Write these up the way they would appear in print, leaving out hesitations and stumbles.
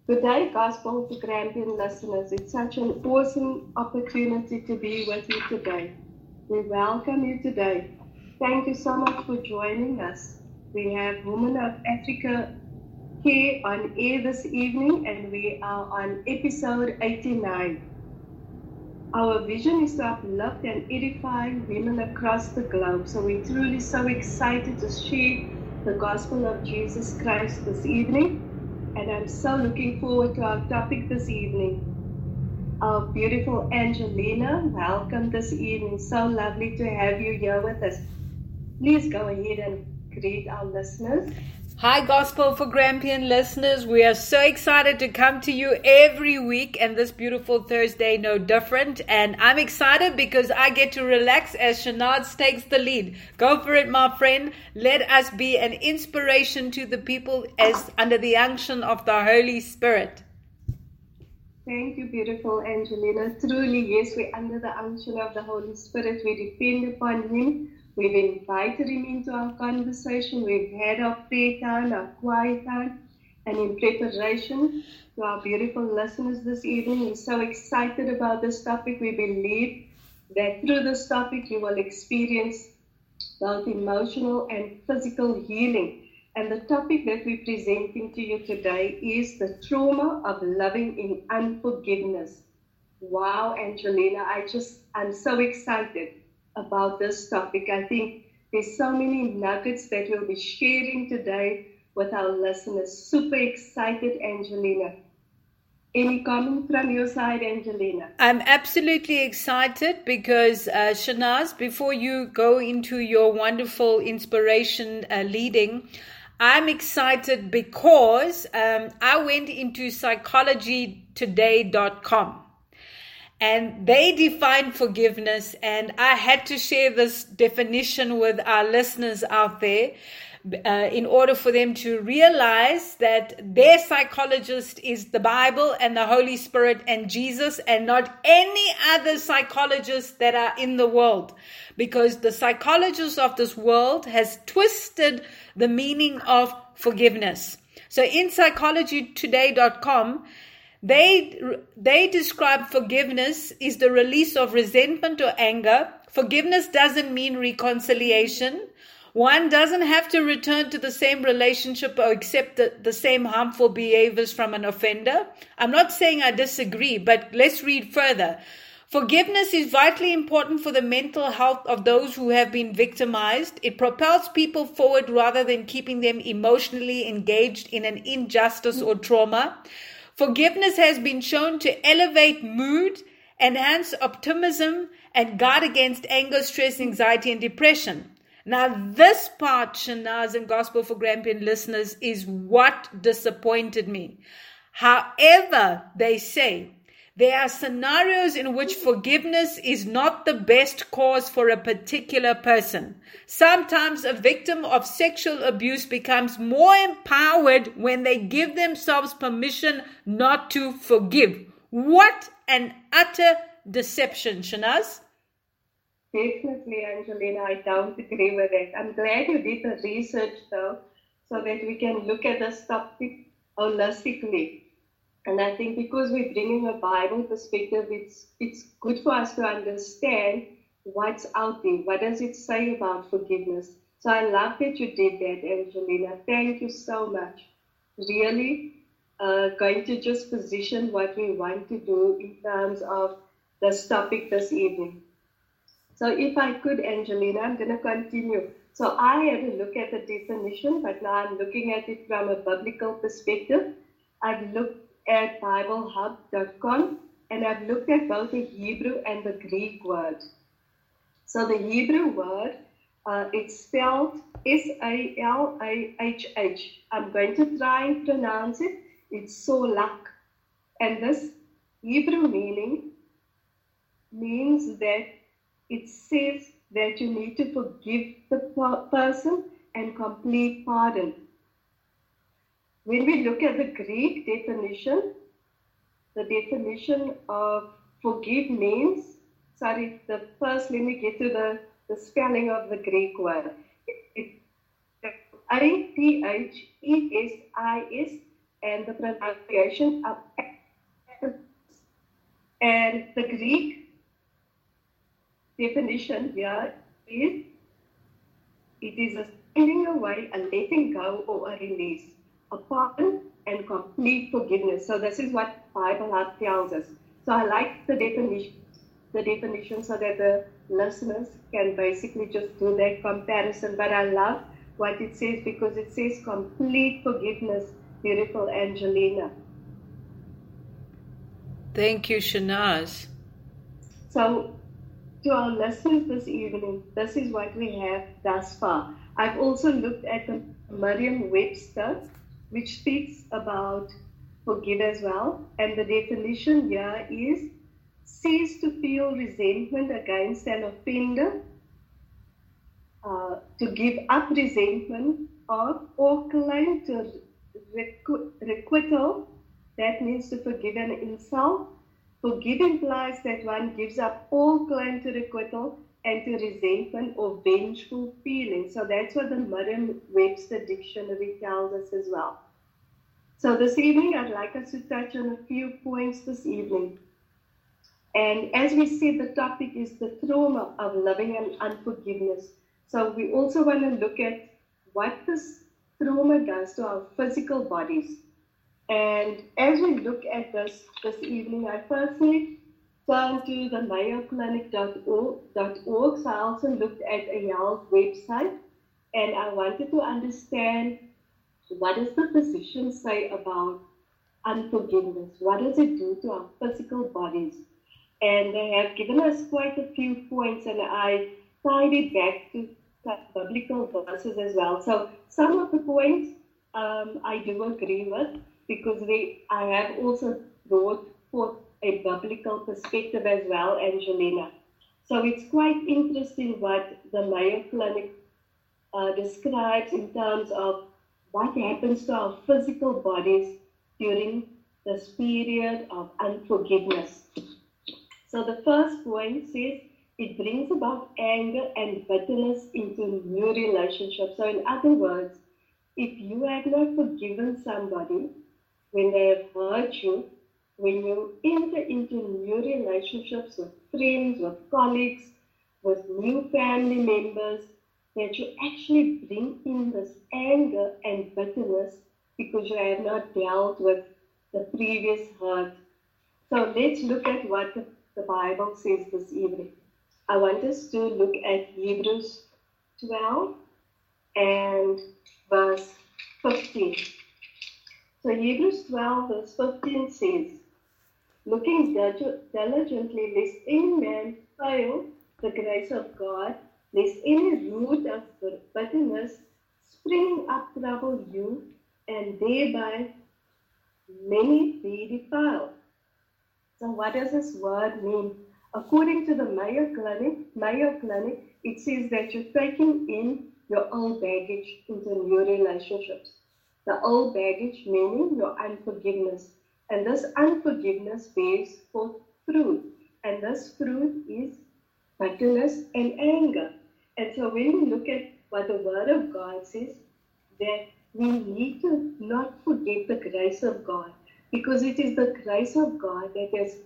Good day, Gospel to Grampian listeners. It's such an awesome opportunity to be with you today. We welcome you today. Thank you so much for joining us. We have Women of Africa here on air this evening, and we are on episode 89. Our vision is to uplift and edify women across the globe. So we're truly so excited to share the gospel of Jesus Christ this evening. And I'm so looking forward to our topic this evening. Our beautiful Angelina, welcome this evening. So lovely to have you here with us. Please go ahead and greet our listeners. Hi, Gospel for Grampian listeners. We are so excited to come to you every week, and this beautiful Thursday no different. And I'm excited because I get to relax as Shanaz takes the lead. Go for it, my friend. Let us be an inspiration to the people as under the unction of the Holy Spirit. Thank you, beautiful Angelina. Truly, yes, we're under the unction of the Holy Spirit. We depend upon Him. We've invited Him into our conversation. We've had our prayer time, our quiet time, and in preparation to our beautiful listeners this evening, we're so excited about this topic. We believe that through this topic, you will experience both emotional and physical healing. And the topic that we're presenting to you today is the trauma of living in unforgiveness. Wow, Angelina, I'm so excited about this topic. I think there's so many nuggets that we'll be sharing today with our listeners. Super excited, Angelina. Any comment from your side, Angelina? I'm absolutely excited because, Shanaz, before you go into your wonderful inspiration leading, I'm excited because I went into psychologytoday.com. And they define forgiveness, and I had to share this definition with our listeners out there in order for them to realize that their psychologist is the Bible and the Holy Spirit and Jesus, and not any other psychologists that are in the world. Because the psychologists of this world has twisted the meaning of forgiveness. So in psychologytoday.com, They describe forgiveness is the release of resentment or anger. Forgiveness doesn't mean reconciliation. One doesn't have to return to the same relationship or accept the same harmful behaviors from an offender. I'm not saying I disagree, but let's read further. Forgiveness is vitally important for the mental health of those who have been victimized. It propels people forward rather than keeping them emotionally engaged in an injustice or trauma. Forgiveness has been shown to elevate mood, enhance optimism, and guard against anger, stress, anxiety, and depression. Now, this part, Shanaz and Gospel for Grampian listeners, is what disappointed me. However, they say, there are scenarios in which forgiveness is not the best cause for a particular person. Sometimes a victim of sexual abuse becomes more empowered when they give themselves permission not to forgive. What an utter deception, Shanaz. Definitely, Angelina, I don't agree with that. I'm glad you did the research, though, so that we can look at this topic holistically. And I think because we're bringing a Bible perspective, it's good for us to understand what's out there. What does it say about forgiveness? So I love that you did that, Angelina. Thank you so much. Really going to just position what we want to do in terms of this topic this evening. So if I could, Angelina, I'm going to continue. So I had a look at the definition, but now I'm looking at it from a biblical perspective. I've looked at BibleHub.com, and I've looked at both the Hebrew and the Greek word. So the Hebrew word, it's spelled S-A-L-A-H-H. I'm going to try and pronounce it. It's solak. And this Hebrew means that it says that you need to forgive the person and complete pardon. When we look at the Greek definition, the definition of forgive means, let me get to the spelling of the Greek word. It's A-P-H-E-S-I-S and the pronunciation of and the Greek definition here is it is a sending away, a letting go, or a release, a pardon and complete forgiveness. So this is what Bible Hub tells us. So I like the definition so that the listeners can basically just do that comparison. But I love what it says because it says complete forgiveness. Beautiful Angelina. Thank you, Shanaz. So to our listeners this evening, this is what we have thus far. I've also looked at the Merriam-Webster, which speaks about forgive as well. And the definition here is cease to feel resentment against an offender, to give up resentment of or claim to requital. That means to forgive an insult. Forgive implies that one gives up all claim to requital and to resentment or vengeful feelings. So that's what the Merriam-Webster dictionary tells us as well. So this evening, I'd like us to touch on a few points this evening. And as we said, the topic is the trauma of living in unforgiveness. So we also want to look at what this trauma does to our physical bodies. And as we look at this evening, I personally turned to the mayoclinic.org. So I also looked at a health website, and I wanted to understand what does the physician say about unforgiveness? What does it do to our physical bodies? And they have given us quite a few points, and I tied it back to biblical verses as well. So some of the points I do agree with, because I have also brought forth a biblical perspective as well, Angelina. So it's quite interesting what the Mayo Clinic describes in terms of what happens to our physical bodies during this period of unforgiveness. So the first point says it brings about anger and bitterness into new relationships. So in other words, if you have not forgiven somebody when they have hurt you, when you enter into new relationships with friends, with colleagues, with new family members, that you actually bring in this anger and bitterness because you have not dealt with the previous hurt. So let's look at what the Bible says this evening. I want us to look at Hebrews 12 and verse 15. So Hebrews 12 verse 15 says, looking diligently lest any man fail the grace of God, lest any root of bitterness springing up trouble you, and thereby many be defiled. So what does this word mean? According to the Mayo Clinic, it says that you're taking in your old baggage into new relationships. The old baggage meaning your unforgiveness. And this unforgiveness bears forth fruit. And this fruit is bitterness and anger. And so when we look at what the Word of God says, that we need to not forget the grace of God, because it is the grace of God that has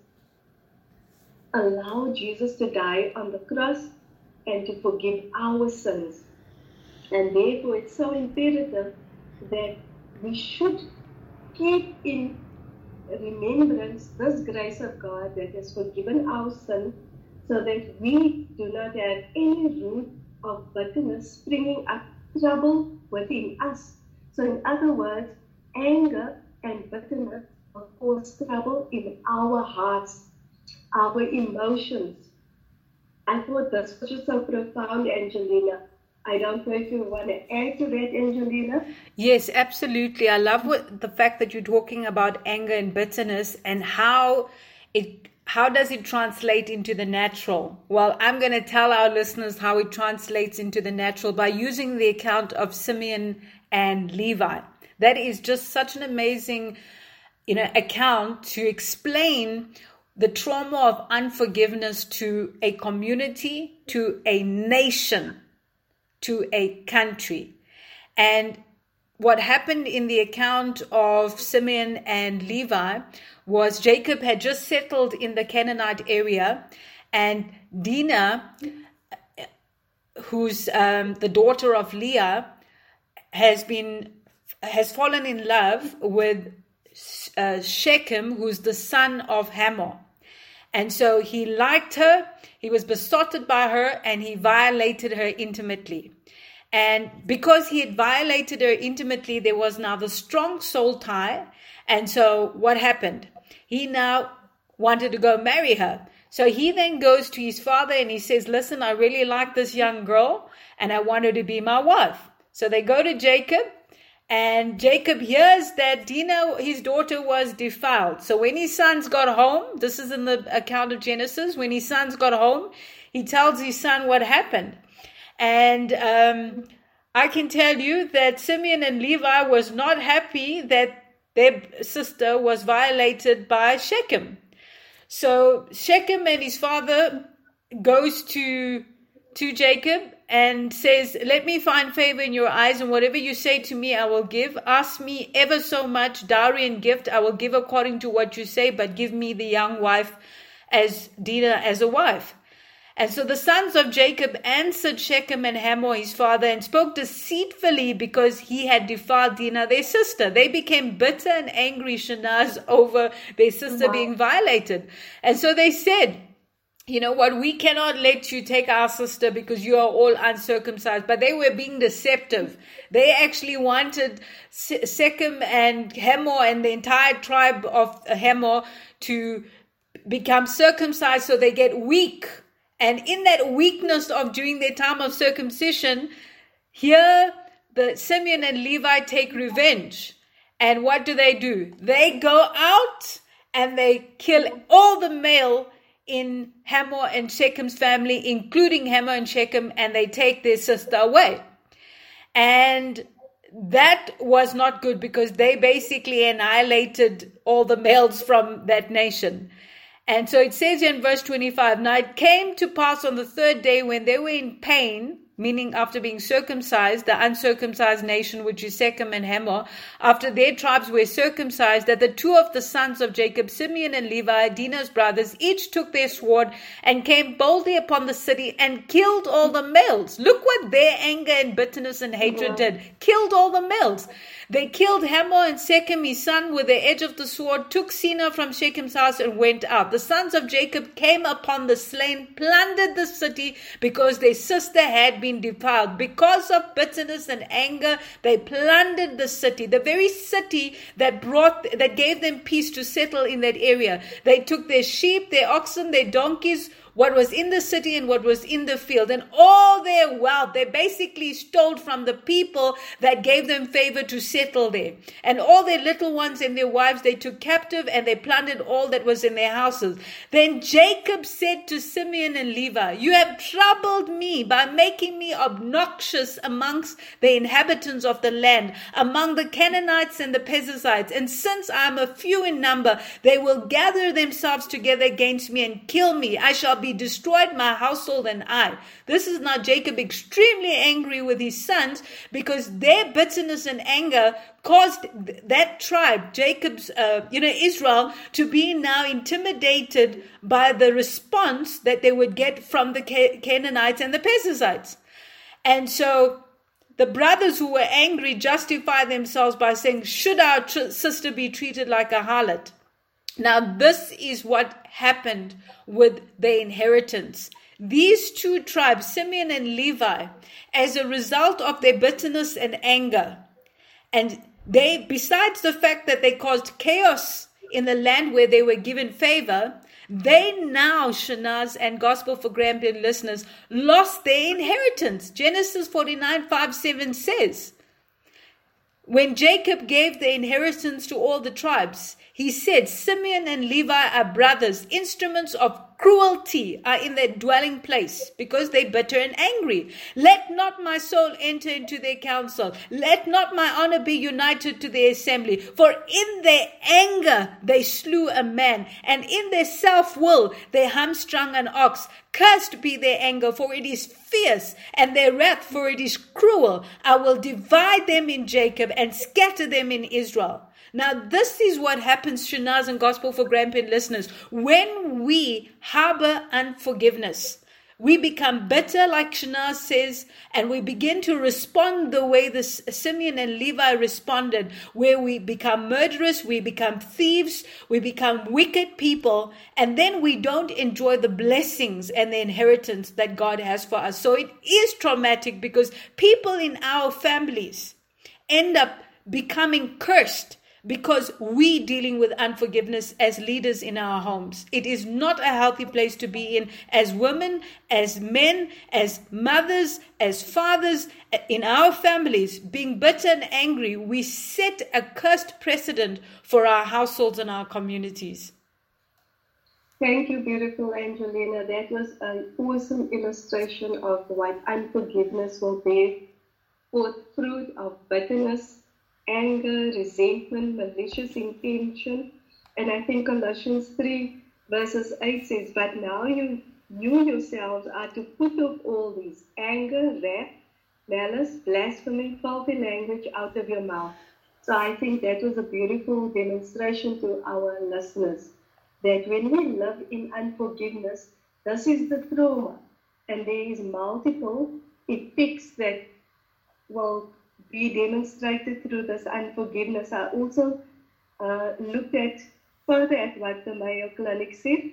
allowed Jesus to die on the cross and to forgive our sins. And therefore it's so imperative that we should keep in remembrance this grace of God that has forgiven our sin, so that we do not have any root of bitterness springing up trouble within us. So in other words, anger and bitterness will cause trouble in our hearts, our emotions. I thought this was just so profound, Angelina. I don't know if you want to add to that, Angelina. Yes, absolutely. I love the fact that you're talking about anger and bitterness and how does it translate into the natural? Well, I'm going to tell our listeners how it translates into the natural by using the account of Simeon and Levi. That is just such an amazing, account to explain the trauma of unforgiveness to a community, to a nation, to a country. And what happened in the account of Simeon and Levi was Jacob had just settled in the Canaanite area, and Dinah, who's the daughter of Leah, has fallen in love with Shechem, who's the son of Hamor. And so he liked her, he was besotted by her, and he violated her intimately. And because he had violated her intimately, there was now the strong soul tie. And so what happened? He now wanted to go marry her. So he then goes to his father and he says, listen, I really like this young girl and I want her to be my wife. So they go to Jacob, and Jacob hears that Dinah, his daughter, was defiled. So when his sons got home, this is in the account of Genesis, when his sons got home, he tells his son what happened. And I can tell you that Simeon and Levi was not happy that their sister was violated by Shechem. So Shechem and his father goes to Jacob and says, let me find favor in your eyes, and whatever you say to me, I will give. Ask me ever so much dowry and gift, I will give according to what you say, but give me the young wife as Dinah as a wife. And so the sons of Jacob answered Shechem and Hamor, his father, and spoke deceitfully because he had defiled Dinah, their sister. They became bitter and angry, Shanaz, over their sister being violated. And so they said, you know what, we cannot let you take our sister because you are all uncircumcised. But they were being deceptive. They actually wanted Shechem and Hamor and the entire tribe of Hamor to become circumcised so they get weak. And in that weakness of during their time of circumcision, here the Simeon and Levi take revenge. And what do? They go out and they kill all the male in Hamor and Shechem's family, including Hamor and Shechem, and they take their sister away. And that was not good because they basically annihilated all the males from that nation. And so it says in verse 25, now it came to pass on the third day when they were in pain, meaning after being circumcised, the uncircumcised nation, which is Shechem and Hamor, after their tribes were circumcised, that the two of the sons of Jacob, Simeon and Levi, Dinah's brothers, each took their sword and came boldly upon the city and killed all the males. Look what their anger and bitterness and hatred did. Killed all the males. They killed Hamor and Shechem, his son, with the edge of the sword, took Sina from Shechem's house and went out. The sons of Jacob came upon the slain, plundered the city because their sister had been defiled. Because of bitterness and anger, they plundered the city, the very city that gave them peace to settle in that area. They took their sheep, their oxen, their donkeys, what was in the city and what was in the field, and all their wealth. They basically stole from the people that gave them favor to settle there. And all their little ones and their wives they took captive, and they plundered all that was in their houses. Then Jacob said to Simeon and Levi, you have troubled me by making me obnoxious amongst the inhabitants of the land, among the Canaanites and the Perizzites. And since I am a few in number, they will gather themselves together against me and kill me. I shall be destroyed, my household and I. This is now Jacob extremely angry with his sons because their bitterness and anger caused that tribe, Jacob's, Israel, to be now intimidated by the response that they would get from the Canaanites and the Perizzites. And so the brothers who were angry justify themselves by saying, should our sister be treated like a harlot? Now, this is what happened with the inheritance. These two tribes, Simeon and Levi, as a result of their bitterness and anger, and they, besides the fact that they caused chaos in the land where they were given favor, they now, Shanaz and Gospel for Grampian listeners, lost their inheritance. Genesis 49:5-7 says, when Jacob gave the inheritance to all the tribes, he said, Simeon and Levi are brothers, instruments of cruelty are in their dwelling place because they're bitter and angry. Let not my soul enter into their council. Let not my honor be united to their assembly. For in their anger they slew a man, and in their self-will they hamstrung an ox. Cursed be their anger, for it is fierce, and their wrath, for it is cruel. I will divide them in Jacob and scatter them in Israel. Now, this is what happens, Shanaz and Gospel for Grandparent listeners. When we harbor unforgiveness, we become bitter, like Shanaz says, and we begin to respond the way the Simeon and Levi responded, where we become murderous, we become thieves, we become wicked people, and then we don't enjoy the blessings and the inheritance that God has for us. So it is traumatic because people in our families end up becoming cursed because we dealing with unforgiveness as leaders in our homes. It is not a healthy place to be in as women, as men, as mothers, as fathers, in our families. Being bitter and angry, we set a cursed precedent for our households and our communities. Thank you, beautiful Angelina. That was an awesome illustration of what unforgiveness will be, for fruit of bitterness, anger, resentment, malicious intention. And I think Colossians 3 verses 8 says, but now you yourselves are to put off all these: anger, wrath, malice, blasphemy, filthy language out of your mouth. So I think that was a beautiful demonstration to our listeners, that when we live in unforgiveness, this is the trauma. And there is multiple effects that will be demonstrated through this unforgiveness. I also looked at further at what the Mayo Clinic said,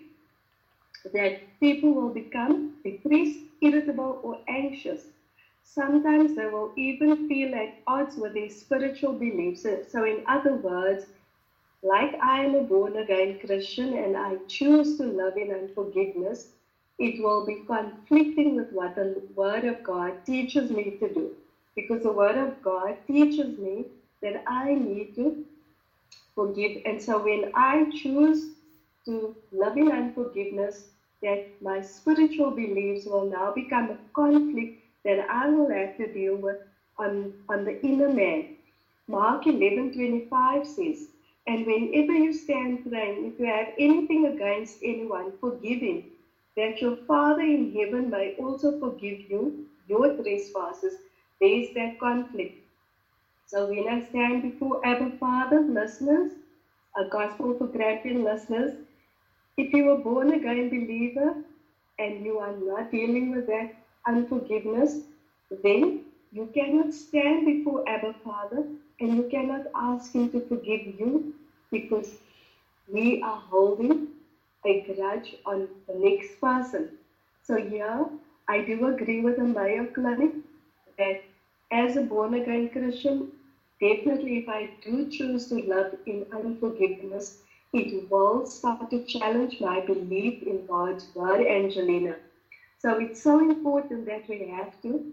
that people will become depressed, irritable, or anxious. Sometimes they will even feel at odds with their spiritual beliefs. So in other words, like I am a born-again Christian and I choose to live in unforgiveness, it will be conflicting with what the Word of God teaches me to do. Because the Word of God teaches me that I need to forgive. And so when I choose to live in unforgiveness, that my spiritual beliefs will now become a conflict that I will have to deal with on the inner man. Mark 11:25 says, and whenever you stand praying, if you have anything against anyone, forgive him, that your Father in heaven may also forgive you your trespasses. There is that conflict. So when I stand before Abba Father, listeners, a Gospel for Grandparent listeners, if you are born again believer and you are not dealing with that unforgiveness, then you cannot stand before Abba Father and you cannot ask him to forgive you, because we are holding a grudge on the next person. So yeah, I do agree with the Mayo Clinic that as a born-again Christian, definitely if I do choose to live in unforgiveness, it will start to challenge my belief in God's Word, Angelina. So it's so important that we have to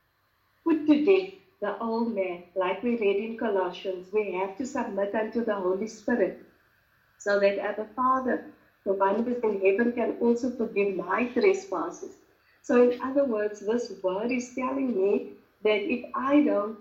put to death the old man, like we read in Colossians. We have to submit unto the Holy Spirit, so that Abba Father, the one who is in heaven, can also forgive my trespasses. So in other words, this word is telling me that if I don't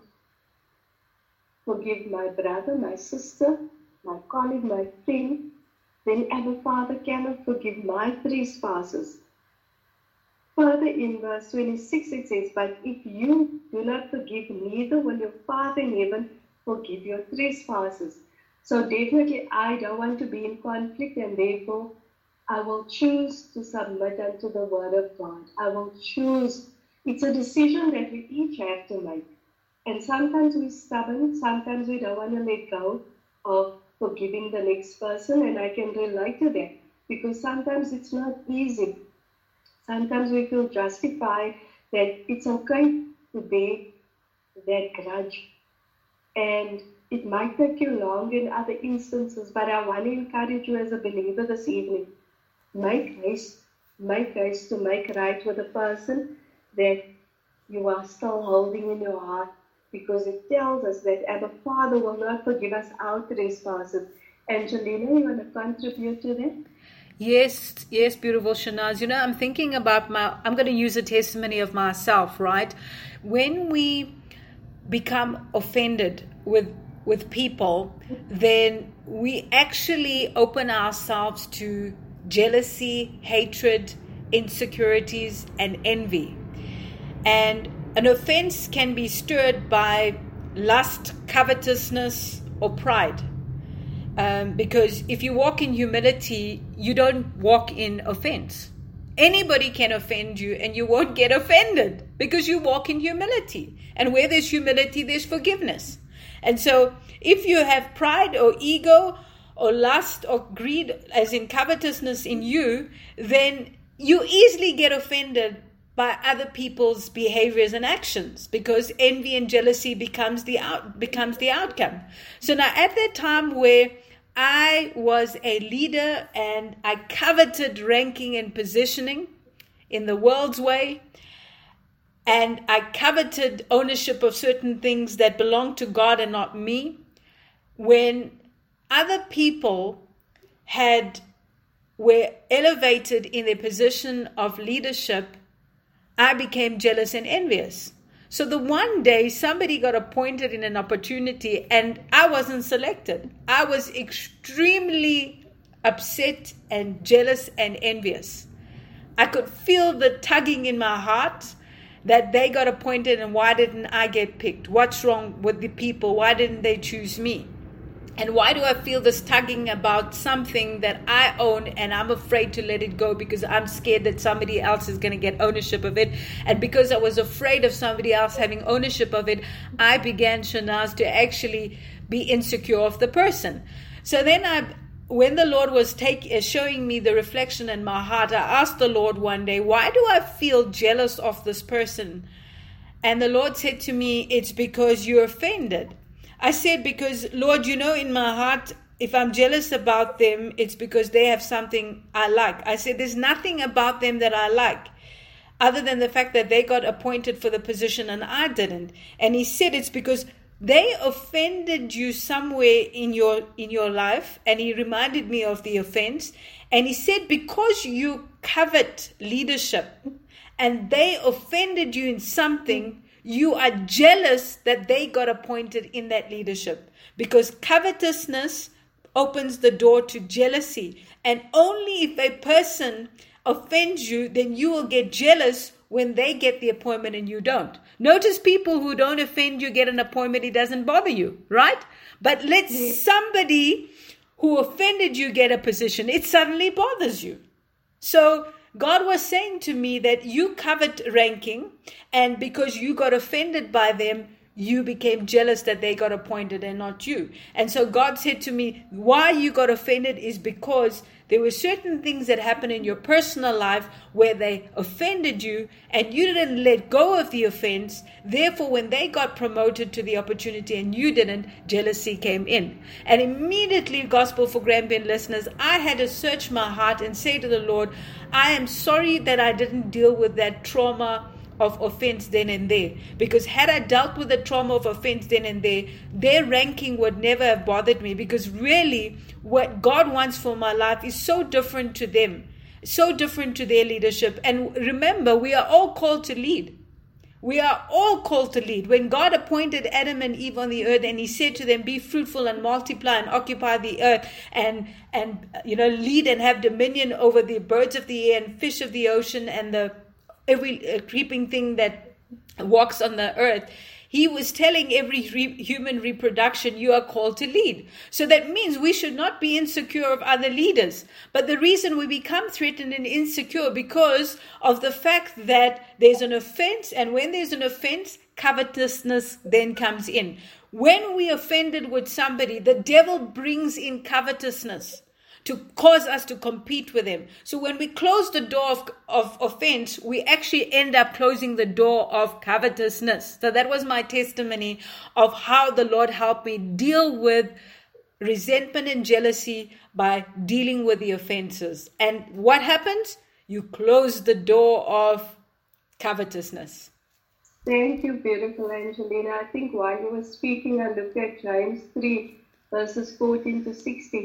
forgive my brother, my sister, my colleague, my friend, then Abba Father cannot forgive my trespasses. Further in verse 26 it says, but if you do not forgive, neither will your Father in heaven forgive your trespasses. So definitely I don't want to be in conflict, and therefore I will choose to submit unto the Word of God. I will choose. It's a decision that we each have to make. And sometimes we're stubborn, sometimes we don't want to let go of forgiving the next person, and I can relate to that, because sometimes it's not easy. Sometimes we feel justified that it's okay to bear that grudge. And it might take you long in other instances, but I want to encourage you as a believer this evening. Make haste to make right with the person that you are still holding in your heart, because it tells us that Abba Father will not forgive us our trespasses. Angelina, you want to contribute to that? Yes, yes, beautiful Shanaz. You know, I'm thinking about I'm going to use a testimony of myself, right? When we become offended with people, then we actually open ourselves to jealousy, hatred, insecurities, and envy. And an offense can be stirred by lust, covetousness, or pride. Because if you walk in humility, you don't walk in offense. Anybody can offend you and you won't get offended because you walk in humility. And where there's humility, there's forgiveness. And so if you have pride or ego or lust or greed, as in covetousness in you, then you easily get offended by other people's behaviors and actions, because envy and jealousy becomes the outcome. So now at that time where I was a leader and I coveted ranking and positioning in the world's way, and I coveted ownership of certain things that belonged to God and not me, when other people were elevated in their position of leadership, I became jealous and envious. So the one day somebody got appointed in an opportunity and I wasn't selected. I was extremely upset and jealous and envious. I could feel the tugging in my heart that they got appointed and why didn't I get picked? What's wrong with the people? Why didn't they choose me? And why do I feel this tugging about something that I own and I'm afraid to let it go because I'm scared that somebody else is going to get ownership of it? And because I was afraid of somebody else having ownership of it, I began, Shanaz, to actually be insecure of the person. So then when the Lord was showing me the reflection in my heart, I asked the Lord one day, why do I feel jealous of this person? And the Lord said to me, it's because you're offended. I said, because Lord, you know, in my heart, if I'm jealous about them, it's because they have something I like. I said, there's nothing about them that I like, other than the fact that they got appointed for the position and I didn't. And he said, it's because they offended you somewhere in your life. And he reminded me of the offense. And he said, because you covet leadership and they offended you in something, you are jealous that they got appointed in that leadership, because covetousness opens the door to jealousy. And only if a person offends you, then you will get jealous when they get the appointment and you don't. Notice people who don't offend you get an appointment, it doesn't bother you, right? But let somebody who offended you get a position, it suddenly bothers you. So God was saying to me that you covet ranking, and because you got offended by them, you became jealous that they got appointed and not you. And so God said to me, why you got offended is because there were certain things that happened in your personal life where they offended you and you didn't let go of the offense. Therefore, when they got promoted to the opportunity and you didn't, jealousy came in. And immediately, Gospel for Grandparent listeners, I had to search my heart and say to the Lord, I am sorry that I didn't deal with that trauma of offense then and there, because had I dealt with the trauma of offense then and there, their ranking would never have bothered me, because really what God wants for my life is so different to them, so different to their leadership. And remember, we are all called to lead. We are all called to lead. When God appointed Adam and Eve on the earth and he said to them, be fruitful and multiply and occupy the earth and lead and have dominion over the birds of the air and fish of the ocean and every creeping thing that walks on the earth, he was telling every human reproduction, you are called to lead. So that means we should not be insecure of other leaders. But the reason we become threatened and insecure because of the fact that there's an offense, and when there's an offense, covetousness then comes in. When we offended with somebody, the devil brings in covetousness to cause us to compete with him. So when we close the door of offense, we actually end up closing the door of covetousness. So that was my testimony of how the Lord helped me deal with resentment and jealousy by dealing with the offenses. And what happens? You close the door of covetousness. Thank you, beautiful Angelina. I think while you were speaking, I looked at James 3, verses 14 to 16.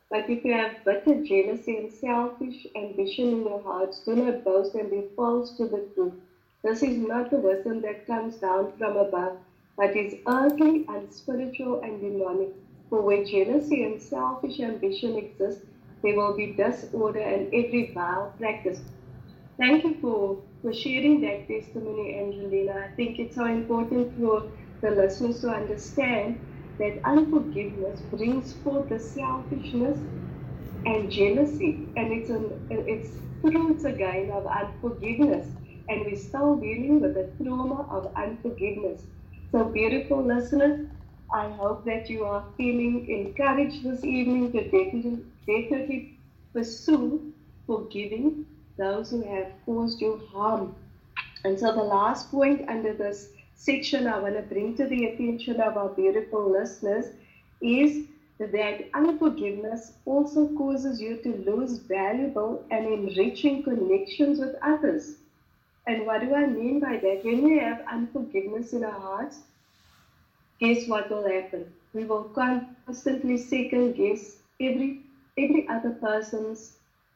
But if you have bitter jealousy and selfish ambition in your hearts, do not boast and be false to the truth. This is not the wisdom that comes down from above, but is earthly, unspiritual, and demonic. For where jealousy and selfish ambition exist, there will be disorder and every vile practice. Thank you for sharing that testimony, Angelina. I think it's so important for the listeners to understand that unforgiveness brings forth the selfishness and jealousy, and it's fruits again of unforgiveness, and we're still dealing with the trauma of unforgiveness. So, beautiful listeners, I hope that you are feeling encouraged this evening to definitely pursue forgiving those who have caused you harm. And so the last point under this section I want to bring to the attention of our beautiful listeners is that unforgiveness also causes you to lose valuable and enriching connections with others. And what do I mean by that? When we have unforgiveness in our hearts, guess what will happen? We will constantly second guess every other person's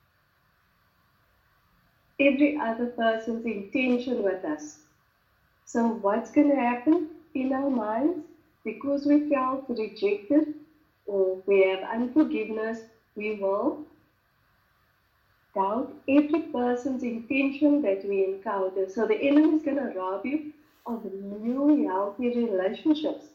intention with us. So what's going to happen in our minds? Because we felt rejected or we have unforgiveness, we will doubt every person's intention that we encounter. So the enemy is going to rob you of new healthy relationships.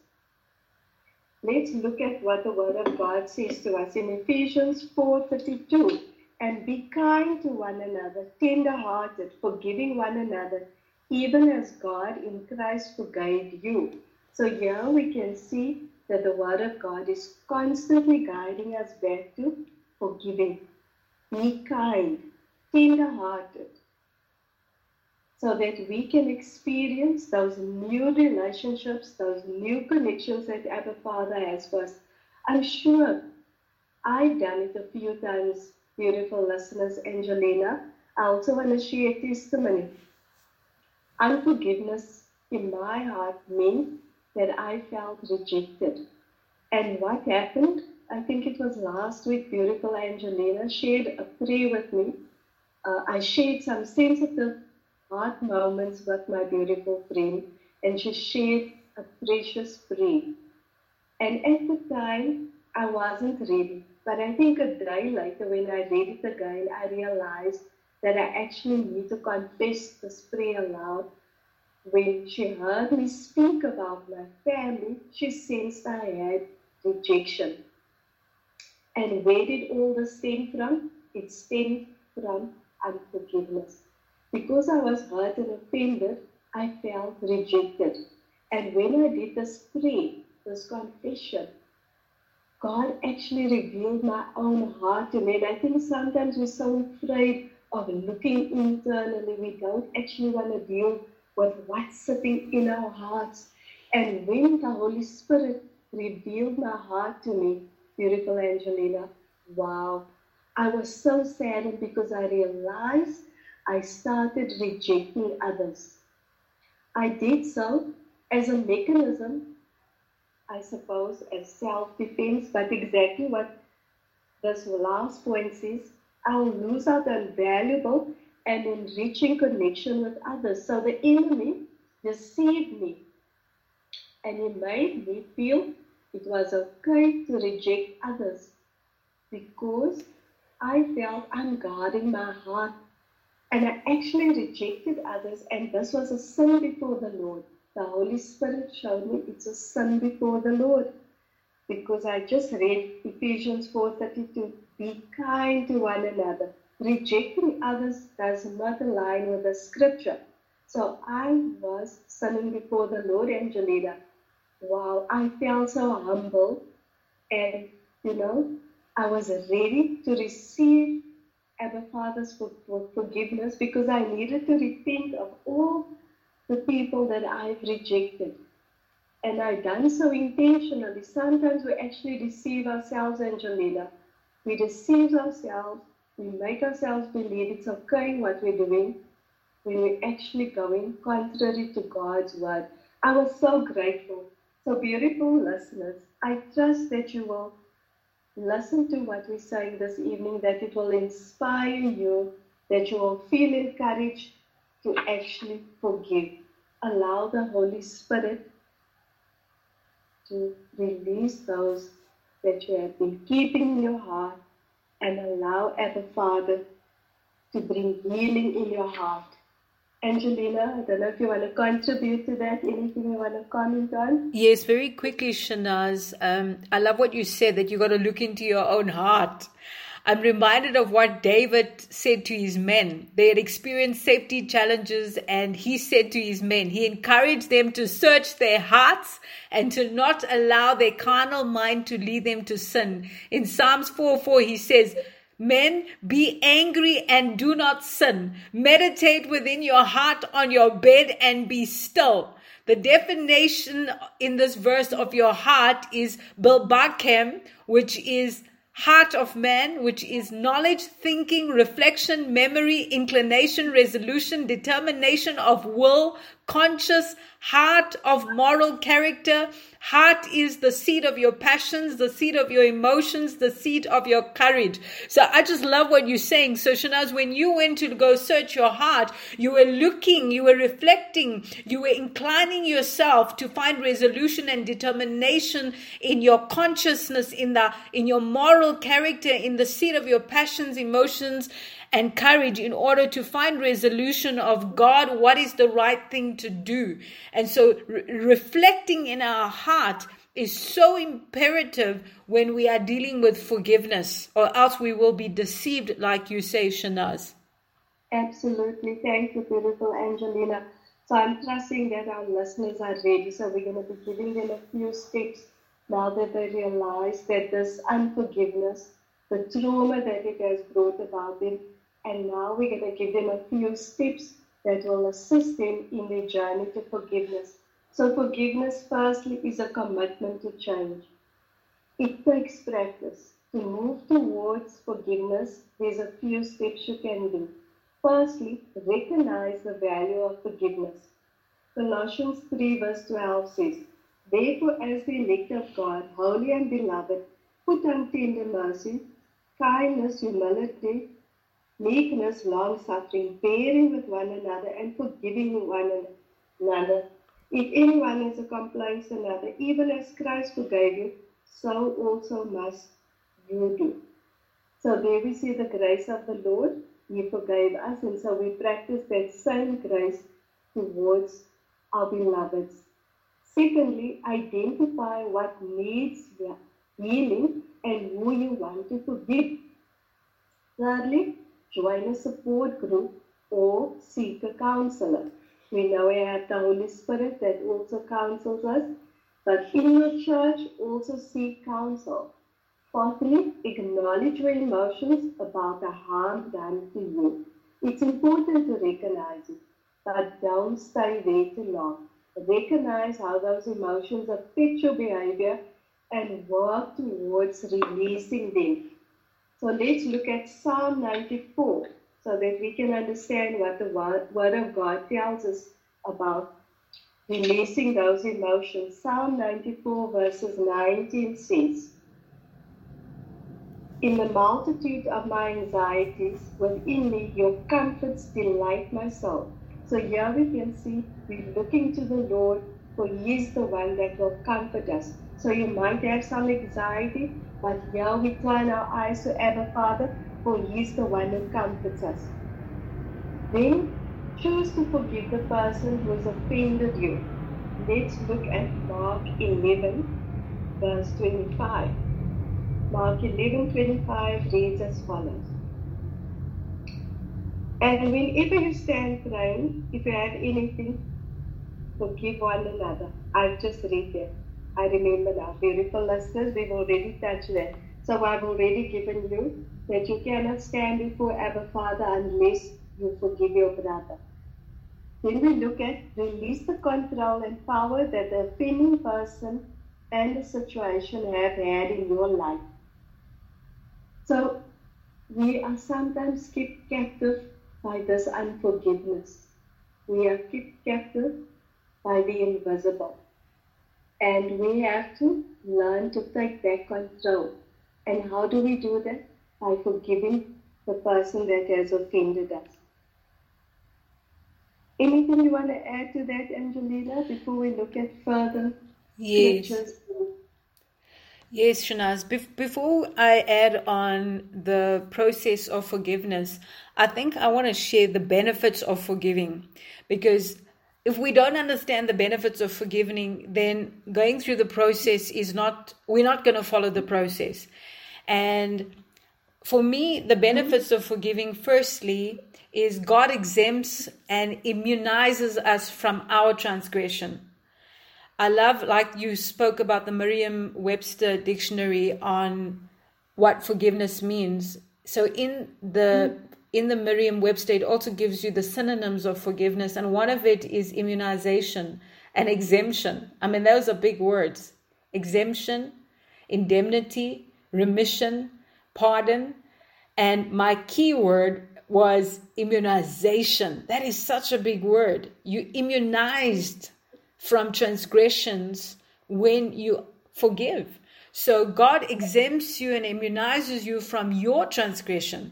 Let's look at what the Word of God says to us in Ephesians 4:32. And be kind to one another, tender-hearted, forgiving one another, even as God in Christ forgave you. So here we can see that the Word of God is constantly guiding us back to forgiving. Be kind, tender-hearted, so that we can experience those new relationships, those new connections that Abba Father has for us. I'm sure I've done it a few times, beautiful listeners. Angelina, I also want to share a testimony. Unforgiveness in my heart meant that I felt rejected. And what happened? I think it was last week, beautiful Angelina shared a prayer with me. I shared some sensitive heart moments with my beautiful friend, and she shared a precious prayer. And at the time, I wasn't ready. But I think a day later, when I read it again, I realized that I actually need to confess this prayer aloud. When she heard me speak about my family, she sensed I had rejection. And where did all this stem from? It stemmed from unforgiveness. Because I was hurt and offended, I felt rejected. And when I did this prayer, this confession, God actually revealed my own heart to me. And I think sometimes we're so afraid of looking internally. We don't actually want to deal with what's sitting in our hearts. And when the Holy Spirit revealed my heart to me, beautiful Angelina, wow, I was so saddened because I realized I started rejecting others. I did so as a mechanism, I suppose, as self-defense, but exactly what this last point says, I will lose out on valuable and enriching connection with others. So the enemy deceived me, and he made me feel it was okay to reject others because I felt I'm guarding my heart. And I actually rejected others, and this was a sin before the Lord. The Holy Spirit showed me it's a sin before the Lord. Because I just read Ephesians 4:32, be kind to one another. Rejecting others does not align with the scripture. So I was sinning before the Lord, Angelina. Wow, I felt so humble. And, I was ready to receive Abba Father's forgiveness because I needed to repent of all the people that I've rejected. And I've done so intentionally. Sometimes we actually deceive ourselves, Angelina. We deceive ourselves. We make ourselves believe it's okay what we're doing when we're actually going contrary to God's word. I was so grateful. So beautiful listeners, I trust that you will listen to what we're saying this evening, that it will inspire you, that you will feel encouraged to actually forgive. Allow the Holy Spirit to release those that you have been keeping in your heart, and allow Abba Father to bring healing in your heart. Angelina, I don't know if you want to contribute to that. Anything you want to comment on? Yes, very quickly, Shanaz. I love what you said, that you got to look into your own heart. I'm reminded of what David said to his men. They had experienced safety challenges, and he said to his men, he encouraged them to search their hearts and to not allow their carnal mind to lead them to sin. In Psalms 4:4, he says, men, be angry and do not sin. Meditate within your heart on your bed and be still. The definition in this verse of your heart is bilbakem, which is heart of man, which is knowledge, thinking, reflection, memory, inclination, resolution, determination of will, conscious, heart of moral character. Heart is the seat of your passions, the seat of your emotions, the seat of your courage. So I just love what you're saying. So Shanaz, when you went to go search your heart, you were looking, you were reflecting, you were inclining yourself to find resolution and determination in your consciousness, in your moral character, in the seat of your passions, emotions, and courage, in order to find resolution of God, what is the right thing to do. And so reflecting in our heart is so imperative when we are dealing with forgiveness, or else we will be deceived, like you say, Shanaz. Absolutely. Thank you, beautiful Angelina. So I'm trusting that our listeners are ready. So we're going to be giving them a few steps now that they realize that this unforgiveness, the trauma that it has brought about them, and now we're going to give them a few steps that will assist them in their journey to forgiveness. So forgiveness, firstly, is a commitment to change. It takes practice. To move towards forgiveness, there's a few steps you can do. Firstly, recognize the value of forgiveness. Colossians 3 verse 12 says, therefore, as the elect of God, holy and beloved, put on tender mercy, kindness, humility, meekness, long-suffering, bearing with one another, and forgiving one another. If anyone has a complaint to another, even as Christ forgave you, so also must you do. So there we see the grace of the Lord. He forgave us, and so we practice that same grace towards our beloveds. Secondly, identify what needs healing and who you want to forgive. Thirdly, join a support group or seek a counselor. We know we have the Holy Spirit that also counsels us, but in your church, also seek counsel. Fourthly, acknowledge your emotions about the harm done to you. It's important to recognize it, but don't stay there too long. Recognize how those emotions affect your behavior and work towards releasing them. So let's look at Psalm 94 so that we can understand what the Word of God tells us about releasing those emotions. Psalm 94 verses 19 says, in the multitude of my anxieties within me, your comforts delight my soul. So here we can see we're looking to the Lord, for He is the one that will comfort us. So you might have some anxiety, but here we turn our eyes to Abba Father, for He is the one who comforts us. Then choose to forgive the person who has offended you. Let's look at Mark 11, verse 25. Mark 11:25 reads as follows. And whenever you stand praying, if you have anything, forgive one another. I've just read that. I remember now. Beautiful listeners, we've already touched that. So I've already given you that you cannot stand before Abba Father unless you forgive your brother. Then we look at release the control and power that the offending person and the situation have had in your life. So we are sometimes kept captive by this unforgiveness. We are kept captive by the invisible. And we have to learn to take back control And how do we do that? By forgiving the person that has offended us. Anything you want to add to that, Angelina, before we look at further scriptures? Yes, Shanaz. Before I add on the process of forgiveness, I think I want to share the benefits of forgiving. Because if we don't understand the benefits of forgiving, then going through the process we're not going to follow the process. And for me, the benefits of forgiving, firstly, is God exempts and immunizes us from our transgression. I love, like you spoke about the Merriam-Webster dictionary on what forgiveness means. So in the Merriam-Webster, it also gives you the synonyms of forgiveness. And one of it is immunization and exemption. I mean, those are big words. Exemption, indemnity, remission, pardon. And my key word was immunization. That is such a big word. You immunized from transgressions when you forgive. So God exempts you and immunizes you from your transgression.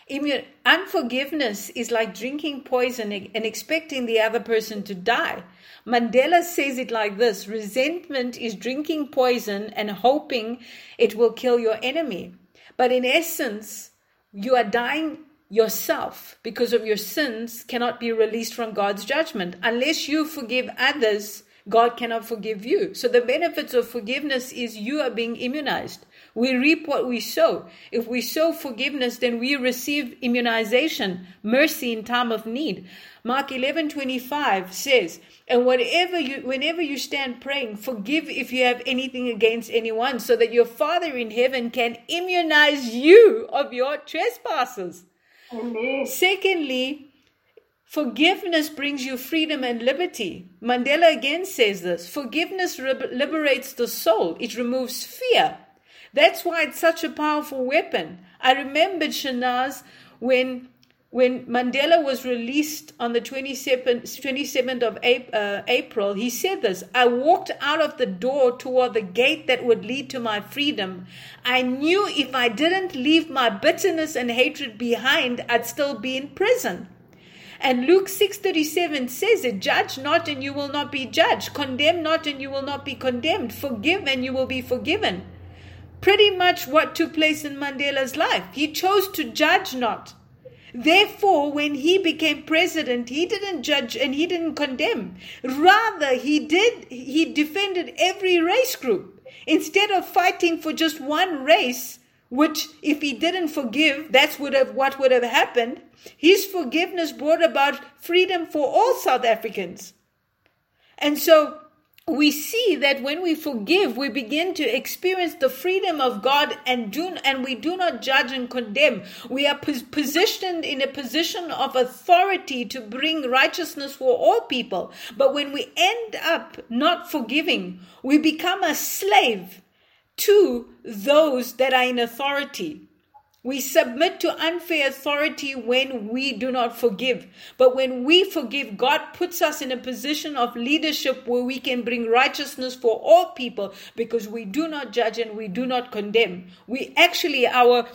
Unforgiveness is like drinking poison and expecting the other person to die. Mandela says it like this: resentment is drinking poison and hoping it will kill your enemy. But in essence, you are dying yourself because of your sins cannot be released from God's judgment. Unless you forgive others, God cannot forgive you. So the benefits of forgiveness is you are being immunized. We reap what we sow. If we sow forgiveness, then we receive immunization, mercy in time of need. Mark 11:25 says, and whenever you stand praying, forgive if you have anything against anyone, so that your Father in heaven can immunize you of your trespasses. Amen. Secondly, forgiveness brings you freedom and liberty. Mandela again says this: forgiveness liberates the soul. It removes fear. That's why it's such a powerful weapon. I remembered, Shanaz, when Mandela was released on the 27th of April, he said this: I walked out of the door toward the gate that would lead to my freedom. I knew if I didn't leave my bitterness and hatred behind, I'd still be in prison. And Luke 6:37 says it: judge not and you will not be judged. Condemn not and you will not be condemned. Forgive and you will be forgiven. Pretty much what took place in Mandela's life. He chose to judge not. Therefore, when he became president, he didn't judge and he didn't condemn. Rather, he defended every race group. Instead of fighting for just one race, which if he didn't forgive, that's what would have happened. His forgiveness brought about freedom for all South Africans. And so we see that when we forgive, we begin to experience the freedom of God, and we do not judge and condemn. We are positioned in a position of authority to bring righteousness for all people. But when we end up not forgiving, we become a slave to those that are in authority. We submit to unfair authority when we do not forgive. But when we forgive, God puts us in a position of leadership where we can bring righteousness for all people, because we do not judge and we do not condemn. We actually, our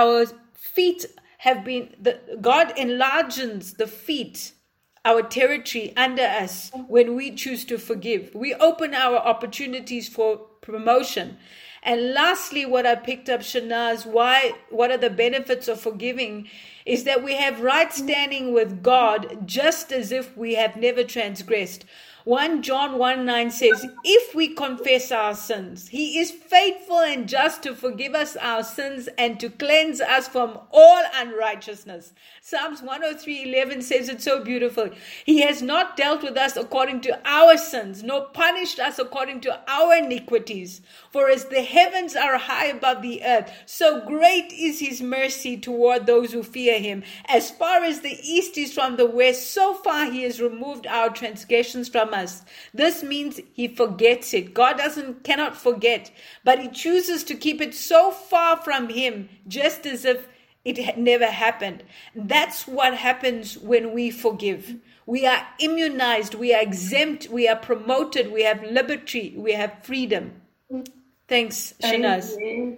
feet have been, God enlarges the feet, our territory under us when we choose to forgive. We open our opportunities for promotion. And lastly, what I picked up, Shanaz, what are the benefits of forgiving, is that we have right standing with God just as if we have never transgressed. 1 John 1:9 says, if we confess our sins, he is faithful and just to forgive us our sins and to cleanse us from all unrighteousness. Psalms 103:11 says it so beautiful. He has not dealt with us according to our sins, nor punished us according to our iniquities. For as the heavens are high above the earth, so great is his mercy toward those who fear him. As far as the east is from the west, so far he has removed our transgressions from us. This means he forgets it. God cannot forget, but he chooses to keep it so far from him, just as if it had never happened. That's what happens when we forgive. We are immunized, we are exempt, we are promoted, we have liberty, we have freedom. Thanks, Shanaz.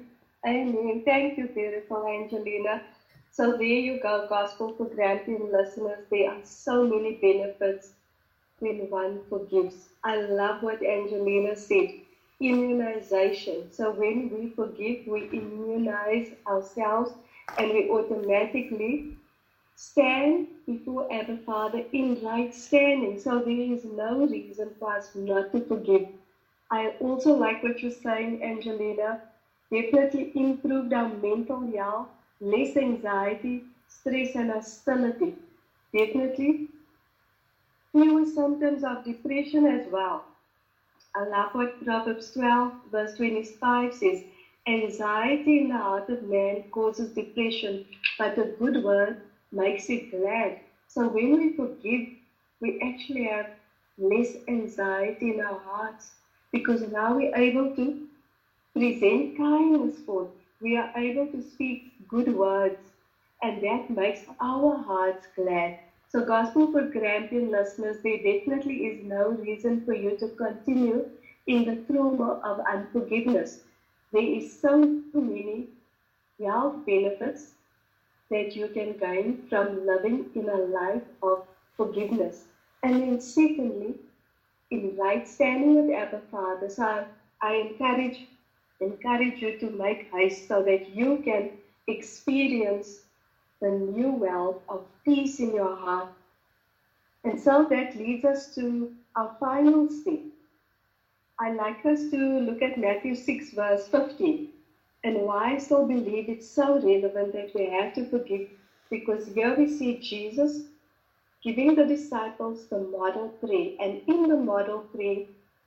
Amen. Thank you, beautiful Angelina. So there you go, Gospel for Grampian listeners. There are so many benefits when one forgives. I love what Angelina said. Immunization. So when we forgive, we immunize ourselves and we automatically stand before Abba Father in right standing. So there is no reason for us not to forgive. I also like what you're saying, Angelina. Definitely improved our mental health, less anxiety, stress, and hostility. Definitely fewer symptoms of depression as well. I love what Proverbs 12, verse 25 says. Anxiety in the heart of man causes depression, but a good word makes it glad. So when we forgive, we actually have less anxiety in our hearts because now we're able to present kindness forth. We are able to speak good words, and that makes our hearts glad. So, Gospel for Grampian listeners, there definitely is no reason for you to continue in the trauma of unforgiveness. There is so many health benefits that you can gain from living in a life of forgiveness. And then secondly, in right standing with Abba Father. So I encourage you to make haste so that you can experience the new wealth of peace in your heart. And so that leads us to our final step. I'd like us to look at Matthew 6, verse 15. And why I still believe it's so relevant that we have to forgive, because here we see Jesus giving the disciples the model prayer. And in the model prayer,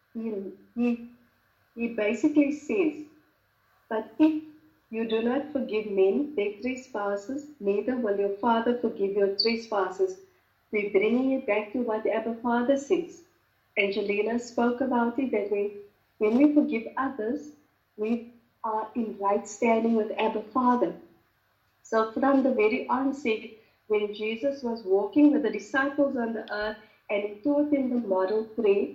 he basically says, but if you do not forgive men their trespasses, neither will your Father forgive your trespasses. We're bringing it back to what Abba Father says. Angelina spoke about it, that when we forgive others, we are in right standing with Abba Father. So from the very onset, when Jesus was walking with the disciples on the earth and he taught them the model prayer,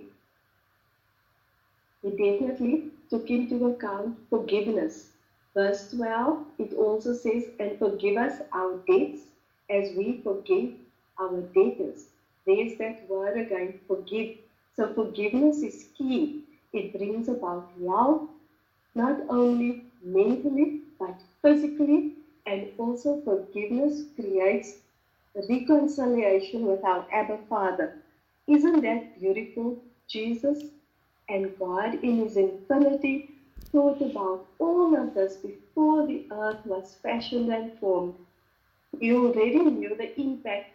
he definitely took into account forgiveness. Verse 12, it also says, and forgive us our debts as we forgive our debtors. There's that word again, forgive. So forgiveness is key. It brings about health, not only mentally, but physically, and also forgiveness creates reconciliation with our Abba Father. Isn't that beautiful? Jesus and God in his infinity thought about all of this before the earth was fashioned and formed. He already knew the impact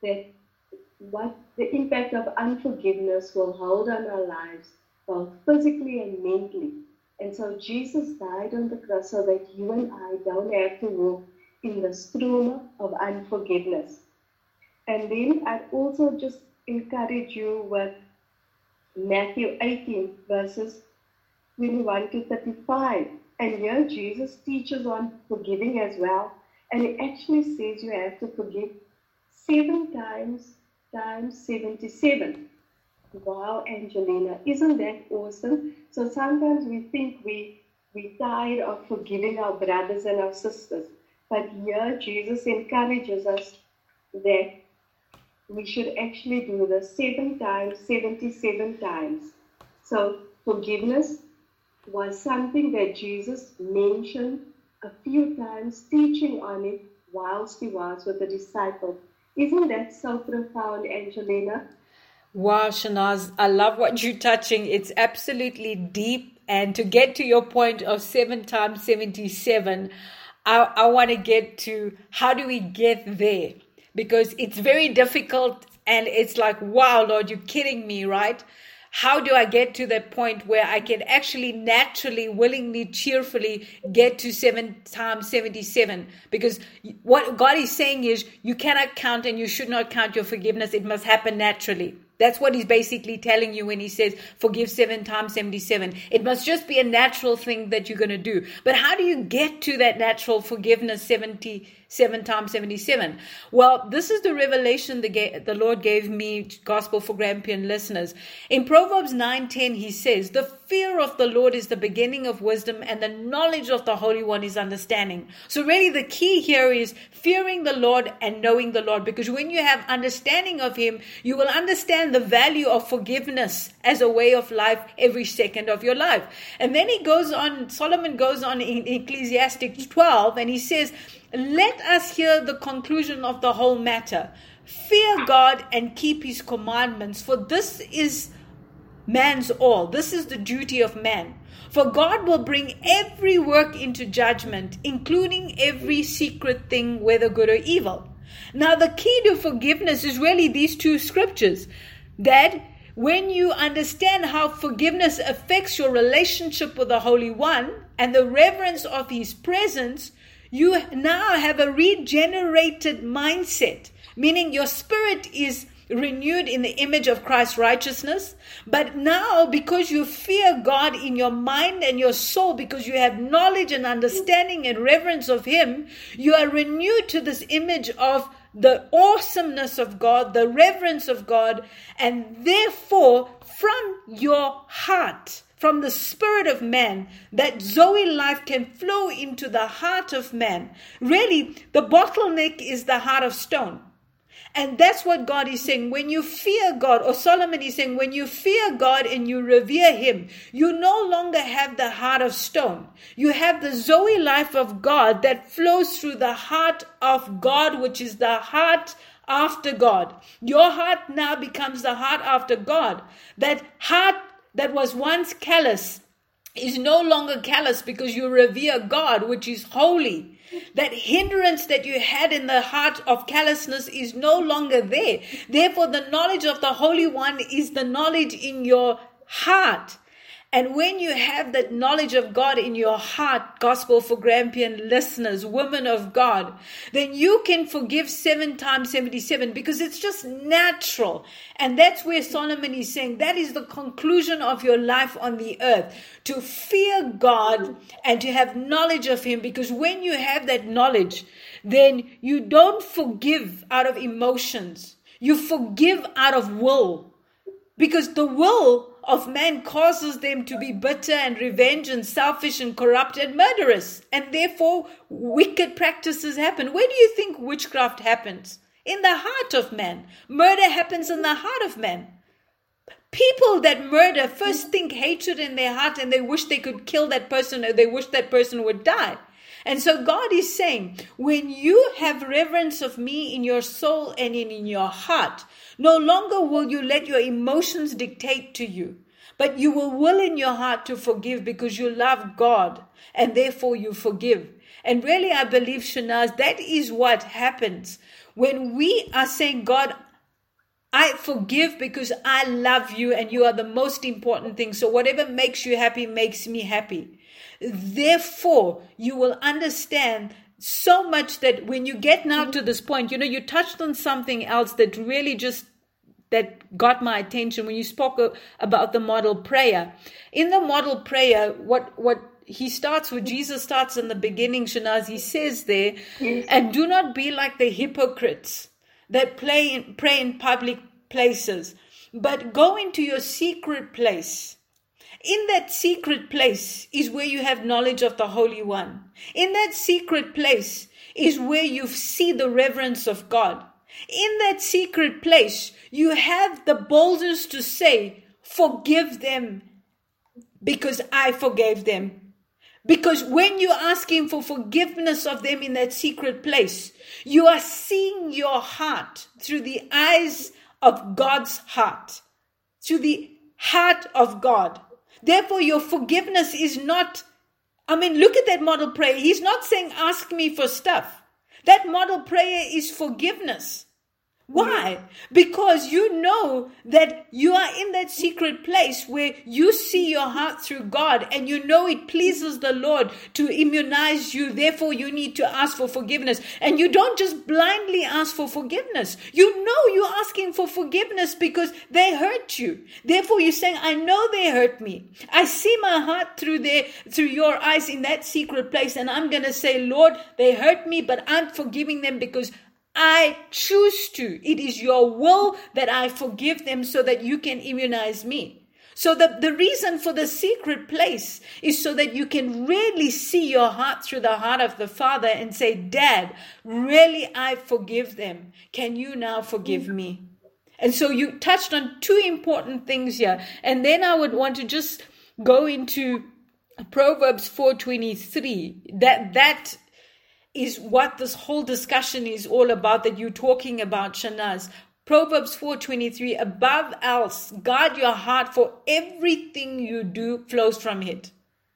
of unforgiveness will hold on our lives, both physically and mentally. And so Jesus died on the cross so that you and I don't have to walk in the trauma of unforgiveness. And then I'd also just encourage you with Matthew 18, verses 21 to 35. And here Jesus teaches on forgiving as well. And he actually says you have to forgive 7 times 77. Wow, Angelina, isn't that awesome? So sometimes we think we're tired of forgiving our brothers and our sisters. But here Jesus encourages us that we should actually do this 7 times, 77 times. So forgiveness was something that Jesus mentioned a few times, teaching on it whilst he was with the disciples. Isn't that so profound, Angelina? Wow, Shanaz, I love what you're touching. It's absolutely deep. And to get to your point of 7 times 77, I want to get to how do we get there? Because it's very difficult and it's like, wow, Lord, you're kidding me, right? How do I get to that point where I can actually naturally, willingly, cheerfully get to 7 times 77? Because what God is saying is you cannot count and you should not count your forgiveness. It must happen naturally. That's what he's basically telling you when he says forgive 7 times 77. It must just be a natural thing that you're going to do. But how do you get to that natural forgiveness 77 times 77? Well, this is the revelation the Lord gave me, Gospel for Grampian listeners. In Proverbs 9:10, he says, the fear of the Lord is the beginning of wisdom, and the knowledge of the Holy One is understanding. So really the key here is fearing the Lord and knowing the Lord, because when you have understanding of him, you will understand the value of forgiveness as a way of life every second of your life. And then Solomon goes on in Ecclesiastes 12, and he says, let us hear the conclusion of the whole matter. Fear God and keep his commandments, for this is man's all. This is the duty of man. For God will bring every work into judgment, including every secret thing, whether good or evil. Now, the key to forgiveness is really these 2 scriptures. That when you understand how forgiveness affects your relationship with the Holy One and the reverence of his presence, you now have a regenerated mindset, meaning your spirit is renewed in the image of Christ's righteousness. But now, because you fear God in your mind and your soul, because you have knowledge and understanding and reverence of him, you are renewed to this image of the awesomeness of God, the reverence of God, and therefore from your heart, from the spirit of man, that Zoe life can flow into the heart of man. Really, the bottleneck is the heart of stone. And that's what God is saying. When you fear God, or Solomon is saying, when you fear God and you revere him, you no longer have the heart of stone. You have the Zoe life of God that flows through the heart of God, which is the heart after God. Your heart now becomes the heart after God. That heart that was once callous is no longer callous because you revere God, which is holy. That hindrance that you had in the heart of callousness is no longer there. Therefore, the knowledge of the Holy One is the knowledge in your heart. And when you have that knowledge of God in your heart, Gospel for Grampian listeners, women of God, then you can forgive 7 times 77 because it's just natural. And that's where Solomon is saying that is the conclusion of your life on the earth, to fear God and to have knowledge of him. Because when you have that knowledge, then you don't forgive out of emotions. You forgive out of will. Because the will of man causes them to be bitter and revenge and selfish and corrupt and murderous. And therefore, wicked practices happen. Where do you think witchcraft happens? In the heart of man. Murder happens in the heart of man. People that murder first think hatred in their heart and they wish they could kill that person, or they wish that person would die. And so God is saying, when you have reverence of me in your soul and in your heart, no longer will you let your emotions dictate to you, but you will in your heart to forgive because you love God and therefore you forgive. And really, I believe, Shanaz, that is what happens when we are saying, God, I forgive because I love you and you are the most important thing. So whatever makes you happy makes me happy. Therefore, you will understand so much that when you get now to this point, you touched on something else that really that got my attention when you spoke about the model prayer. In the model prayer, what he starts with, Jesus starts in the beginning, Shanaz, he says there, and do not be like the hypocrites that pray in public places, but go into your secret place. In that secret place is where you have knowledge of the Holy One. In that secret place is where you see the reverence of God. In that secret place, you have the boldness to say, forgive them because I forgave them. Because when you're asking for forgiveness of them in that secret place, you are seeing your heart through the eyes of God's heart, through the heart of God. Therefore, your forgiveness is not, look at that model prayer. He's not saying, ask me for stuff. That model prayer is forgiveness. Why? Because you know that you are in that secret place where you see your heart through God, and you know it pleases the Lord to immunize you. Therefore, you need to ask for forgiveness. And you don't just blindly ask for forgiveness. You know you're asking for forgiveness because they hurt you. Therefore, you're saying, I know they hurt me. I see my heart through your eyes in that secret place. And I'm going to say, Lord, they hurt me, but I'm forgiving them because I choose to. It is your will that I forgive them so that you can immunize me. So the reason for the secret place is so that you can really see your heart through the heart of the Father and say, Dad, really I forgive them. Can you now forgive me? And so you touched on two important things here. And then I would want to just go into Proverbs 4:23. That is what this whole discussion is all about that you're talking about, Shanaz. Proverbs 4:23, above else, guard your heart, for everything you do flows from it.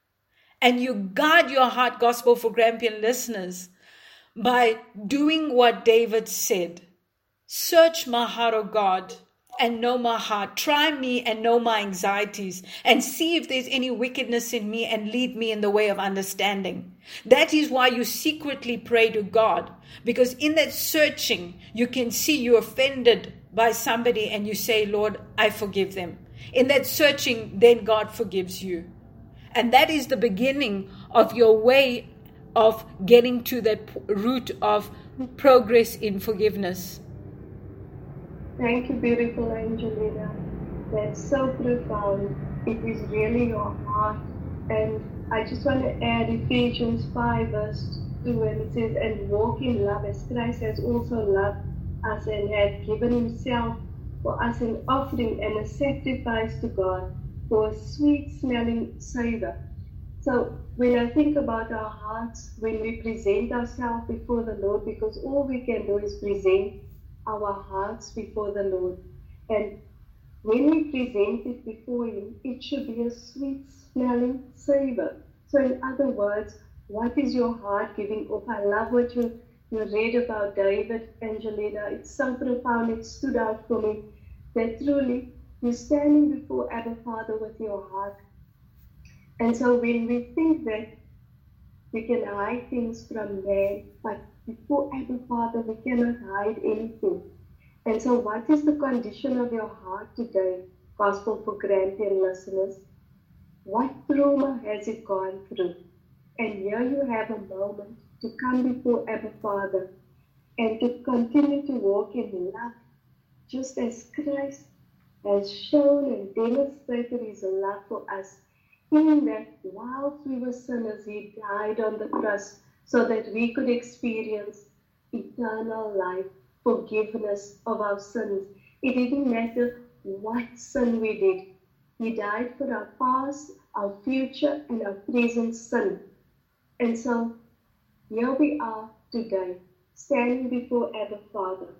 And you guard your heart, Gospel for Grampian listeners, by doing what David said. Search my heart, O God, and know my heart. Try me and know my anxieties, and see if there's any wickedness in me, and lead me in the way of understanding. That is why you secretly pray to God, because in that searching, you can see you're offended by somebody and you say, Lord, I forgive them. In that searching, then God forgives you. And that is the beginning of your way of getting to that root of progress in forgiveness. Thank you, beautiful Angelina. That's so profound. It is really your heart. And I just want to add Ephesians 5 verse 2, and it says, and walk in love as Christ has also loved us and had given himself for us an offering and a sacrifice to God for a sweet smelling savor. So when I think about our hearts, when we present ourselves before the Lord, because all we can do is present our hearts before the Lord. And when we present it before him, it should be a sweet smelling savor. So in other words, what is your heart giving off? I love what you read about David, Angelina. It's so profound. It stood out for me that truly you're standing before Abba Father with your heart. And so when we think that we can hide things from man, but before Abba Father, we cannot hide anything. And so what is the condition of your heart today, Gospel for Grampian listeners? What trauma has it gone through? And here you have a moment to come before Abba Father and to continue to walk in love, just as Christ has shown and demonstrated his love for us, in that whilst we were sinners, he died on the cross so that we could experience eternal life, forgiveness of our sins. It didn't matter what sin we did. He died for our past, our future, and our present sin. And so here we are today, standing before Abba Father.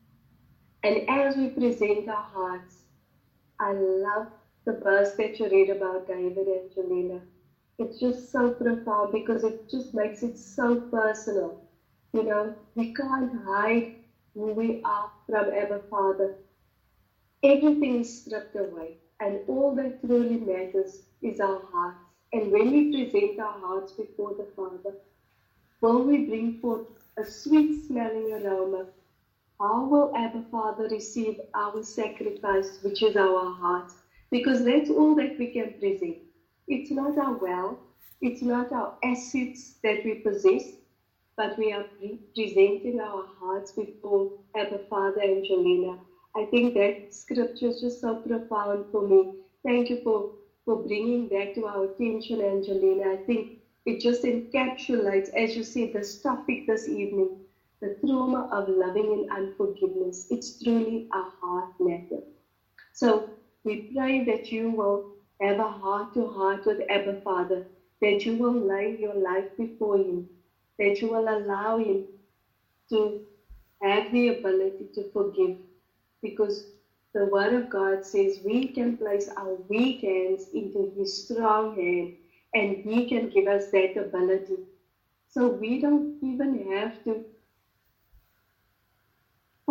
And as we present our hearts, I love the verse that you read about David, Angelina. It's just so profound because it just makes it so personal. You know, we can't hide who we are from Abba Father. Everything is stripped away, and all that truly matters is our hearts. And when we present our hearts before the Father, will we bring forth a sweet smelling aroma? How will Abba Father receive our sacrifice, which is our hearts? Because that's all that we can present. It's not our wealth, it's not our assets that we possess, but we are presenting our hearts before Abba Father, Angelina. I think that scripture is just so profound for me. Thank you for bringing that to our attention, Angelina. I think it just encapsulates, as you said, this topic this evening, the trauma of loving and unforgiveness. It's truly a heart matter. So we pray that you will have a heart-to-heart with Abba Father, that you will lay your life before him, that you will allow him to have the ability to forgive, because the Word of God says we can place our weak hands into his strong hand, and he can give us that ability. So we don't even have to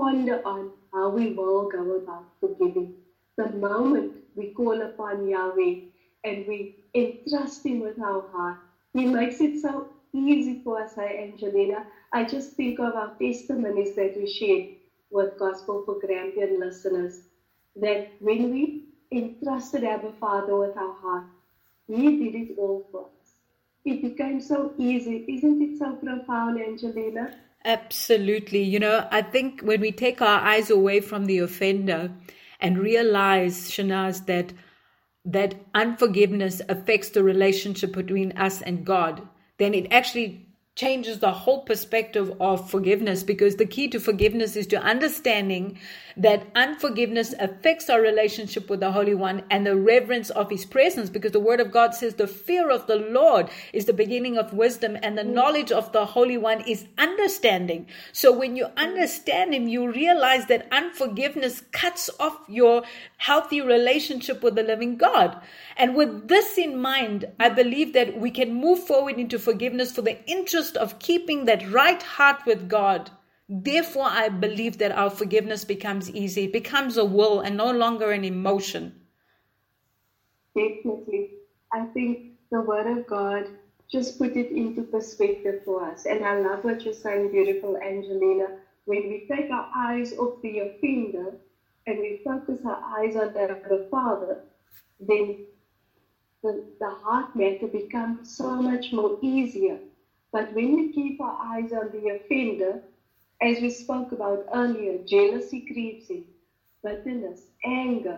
ponder on how we will go about forgiving. The moment we call upon Yahweh and we entrust Him with our heart, He makes it so easy for us, Angelina. I just think of our testimonies that we shared with Gospel for Grampian listeners, that when we entrusted Abba Father with our heart, He did it all for us. It became so easy. Isn't it so profound, Angelina? Absolutely. You know, I think when we take our eyes away from the offender and realize, Shanaz, that unforgiveness affects the relationship between us and God, then it actually changes the whole perspective of forgiveness, because the key to forgiveness is to understanding that unforgiveness affects our relationship with the Holy One and the reverence of His presence, because the Word of God says the fear of the Lord is the beginning of wisdom, and the knowledge of the Holy One is understanding. So when you understand Him, you realize that unforgiveness cuts off your healthy relationship with the living God. And with this in mind, I believe that we can move forward into forgiveness for the interest of keeping that right heart with God. Therefore, I believe that our forgiveness becomes easy. It becomes a will and no longer an emotion. Definitely. I think the Word of God just put it into perspective for us. And I love what you're saying, beautiful Angelina. When we take our eyes off the offender and we focus our eyes on the Father, then the heart matter becomes so much more easier. But when we keep our eyes on the offender, as we spoke about earlier, jealousy creeps in, bitterness, anger,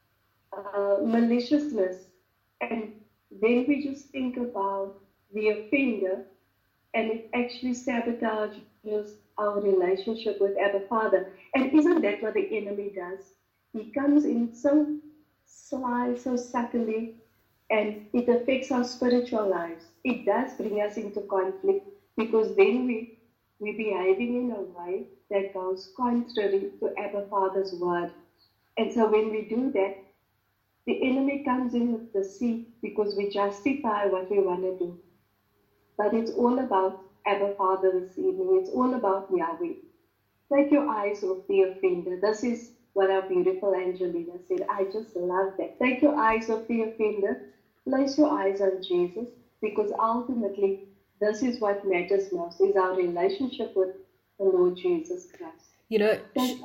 maliciousness, and then we just think about the offender, and it actually sabotages our relationship with Abba Father. And isn't that what the enemy does? He comes in so sly, so subtly, and it affects our spiritual lives. It does bring us into conflict, because then we're behaving in a way that goes contrary to Abba Father's word. And so when we do that, the enemy comes in with deceit, because we justify what we want to do. But it's all about Abba Father this evening. It's all about Yahweh. Take your eyes off the offender. This is what our beautiful Angelina said. I just love that. Take your eyes off the offender. Place your eyes on Jesus, because ultimately this is what matters most, is our relationship with the Lord Jesus Christ. You know,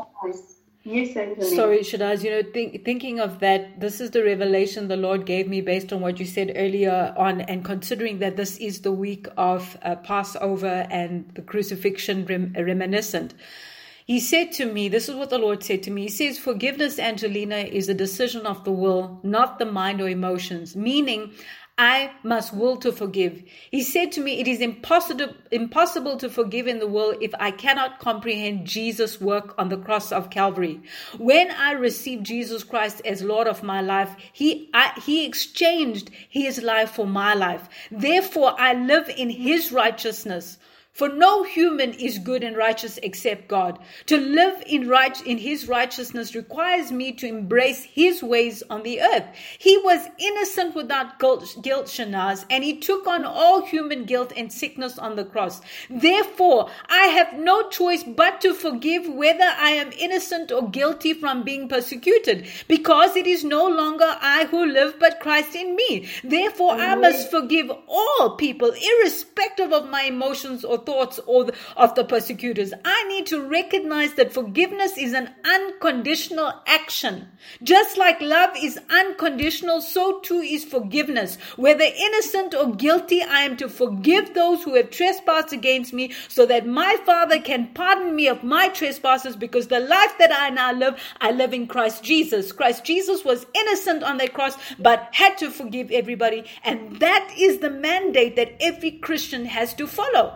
yes, Angelina. Sorry, Shanaz, you know, thinking of that, this is the revelation the Lord gave me based on what you said earlier on, and considering that this is the week of Passover and the crucifixion reminiscent. He said to me, this is what the Lord said to me. He says, forgiveness, Angelina, is a decision of the will, not the mind or emotions, meaning I must will to forgive. He said to me, it is impossible to forgive in the will if I cannot comprehend Jesus' work on the cross of Calvary. When I received Jesus Christ as Lord of my life, He exchanged His life for my life. Therefore, I live in His righteousness. For no human is good and righteous except God. To live in His righteousness requires me to embrace His ways on the earth. He was innocent without guilt, Shanaz, and He took on all human guilt and sickness on the cross. Therefore, I have no choice but to forgive, whether I am innocent or guilty from being persecuted, because it is no longer I who live, but Christ in me. Therefore, I must forgive all people, irrespective of my emotions or thoughts or of the persecutors. I need to recognize that forgiveness is an unconditional action. Just like love is unconditional, so too is forgiveness. Whether innocent or guilty, I am to forgive those who have trespassed against me, so that my Father can pardon me of my trespasses, because the life that I now live, I live in Christ Jesus. Christ Jesus was innocent on that cross, but had to forgive everybody. And that is the mandate that every Christian has to follow.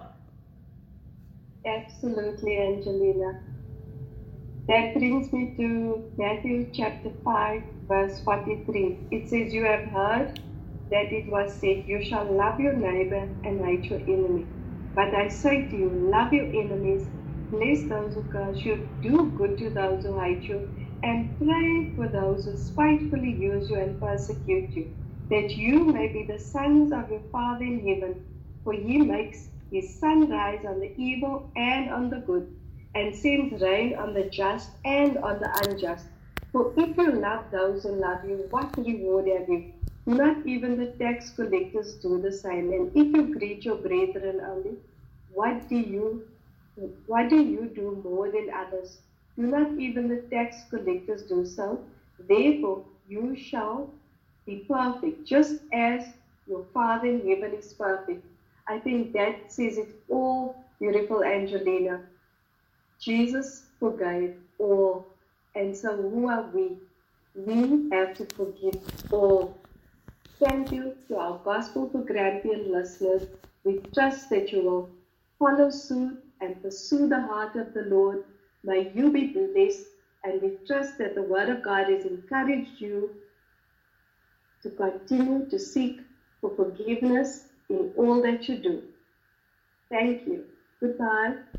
Absolutely, Angelina. That brings me to Matthew chapter 5, verse 43. It says, you have heard that it was said, you shall love your neighbor and hate your enemy. But I say to you, love your enemies, bless those who curse you, do good to those who hate you, and pray for those who spitefully use you and persecute you, that you may be the sons of your Father in heaven, for He makes His sun rise on the evil and on the good, and sends rain on the just and on the unjust. For if you love those who love you, what reward have you? Not even the tax collectors do the same. And if you greet your brethren only, what do you do more than others? Do not even the tax collectors do so? Therefore, you shall be perfect, just as your Father in heaven is perfect. I think that says it all, beautiful Angelina. Jesus forgave all. And so who are we? We have to forgive all. Thank you to our Gospel for Grampian listeners. We trust that you will follow suit and pursue the heart of the Lord. May you be blessed, and we trust that the Word of God has encouraged you to continue to seek for forgiveness in all that you do. Thank you. Goodbye.